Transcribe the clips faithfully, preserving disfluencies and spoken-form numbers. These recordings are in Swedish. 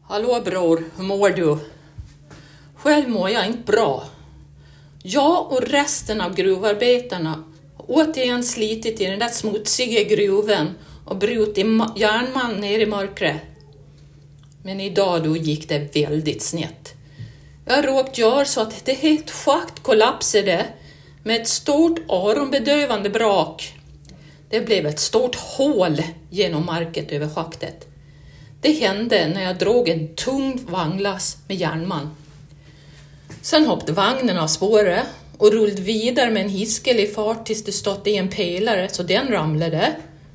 Hallå bror, hur mår du? Själv mår jag inte bra. Jag och resten av gruvarbetarna har återigen slitit i den där smutsiga gruven och brutit järnmalm ner i mörkret. Men idag då gick det väldigt snett. Jag råkade göra så att det helt schakt kollapsade med ett stort öronbedövande brak. Det blev ett stort hål genom market över schaktet. Det hände när jag drog en tung vagnlast med järnmalm. Sen hoppade vagnen av spåret och rullade vidare med en hiskelig fart tills det stått i en pelare så den ramlade.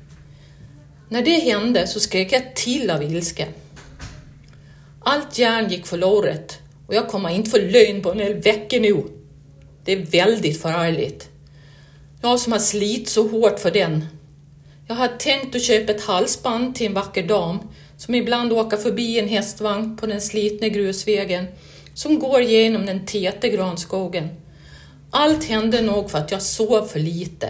När det hände så skrek jag till av ilska. Allt järn gick förlorat och jag kommer inte få lön på en hel vecka nu. Det är väldigt förargligt. Jag som har slit så hårt för den. Jag hade tänkt att köpa ett halsband till en vacker dam som ibland åker förbi en hästvagn på den slitna grusvägen som går genom den täta granskogen. Allt hände nog för att jag sov för lite.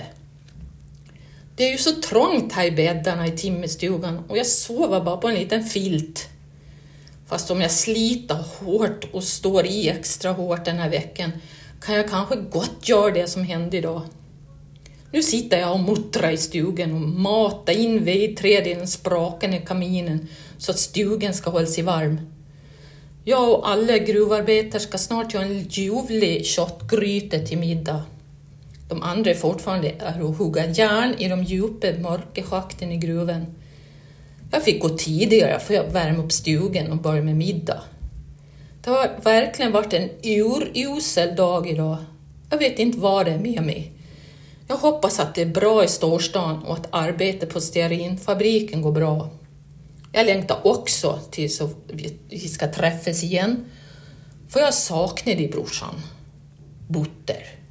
Det är ju så trångt här i bäddarna i timmerstugan och jag sover bara på en liten filt. Fast om jag sliter hårt och står i extra hårt den här veckan kan jag kanske gott göra det som hände idag. Nu sitter jag och muttrar i stugan och matar in vedträd i den sprakande kaminen så att stugan ska hålla sig varm. Jag och alla gruvarbetare ska snart göra en ljuvlig köttgryta till middag. De andra är fortfarande är att hugga järn i de djupa mörka schakten i gruvan. Jag fick gå tidigare för att värma upp stugan och börja med middag. Det har verkligen varit en urusel dag idag. Jag vet inte vad det är med mig. Jag hoppas att det är bra i storstan och att arbetet på stearinfabriken går bra. Jag längtar också tills vi ska träffas igen. För jag saknar dig brorsan. Butter.